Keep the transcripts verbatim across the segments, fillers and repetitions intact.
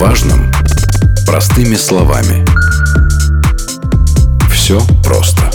важном простыми словами. Все просто.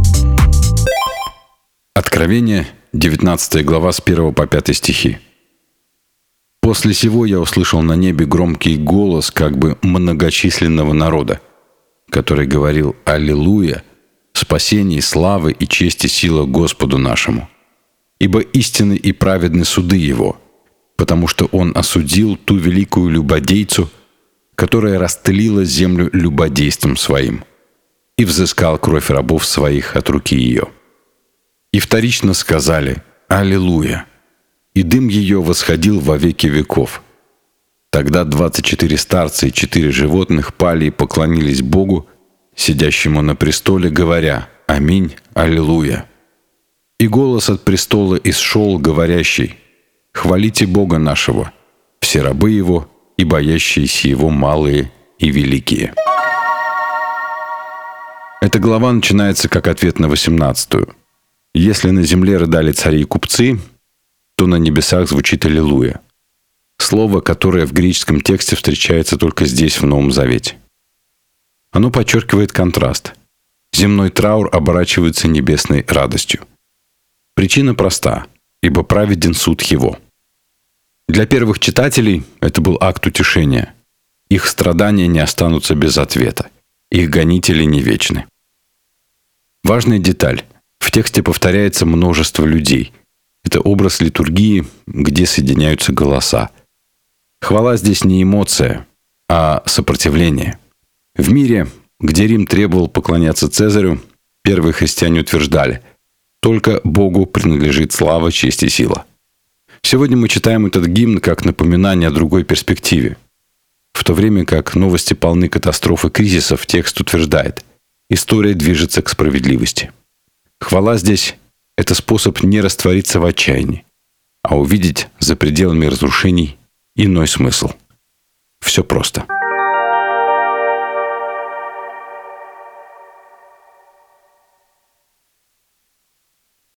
Откровение, девятнадцатая глава, с первого по пятый стихи. «После сего я услышал на небе громкий голос как бы многочисленного народа, который говорил: Аллилуйя, спасение, славы и честь и сила Господу нашему. Ибо истинны и праведны суды Его, потому что Он осудил ту великую любодейцу, которая растлила землю любодейством своим, и взыскал кровь рабов своих от руки ее. И вторично сказали: Аллилуйя! И дым ее восходил во веки веков. Тогда двадцать четыре старца и четыре животных пали и поклонились Богу, сидящему на престоле, говоря: Аминь, Аллилуйя! И голос от престола исшел, говорящий: Хвалите Бога нашего, все рабы Его и боящиеся Его малые и великие». Эта глава начинается как ответ на восемнадцатую. Если на земле рыдали цари и купцы, то на небесах звучит «Аллилуйя». Слово, которое в греческом тексте встречается только здесь, в Новом Завете. Оно подчеркивает контраст. Земной траур оборачивается небесной радостью. Причина проста, ибо праведен суд Его. Для первых читателей это был акт утешения. Их страдания не останутся без ответа. Их гонители не вечны. Важная деталь. В тексте повторяется множество людей. Это образ литургии, где соединяются голоса. Хвала здесь не эмоция, а сопротивление. В мире, где Рим требовал поклоняться Цезарю, первые христиане утверждали: только Богу принадлежит слава, честь и сила. Сегодня мы читаем этот гимн как напоминание о другой перспективе. В то время как новости полны катастроф и кризисов, текст утверждает: история движется к справедливости. Хвала здесь — это способ не раствориться в отчаянии, а увидеть за пределами разрушений иной смысл. Все просто.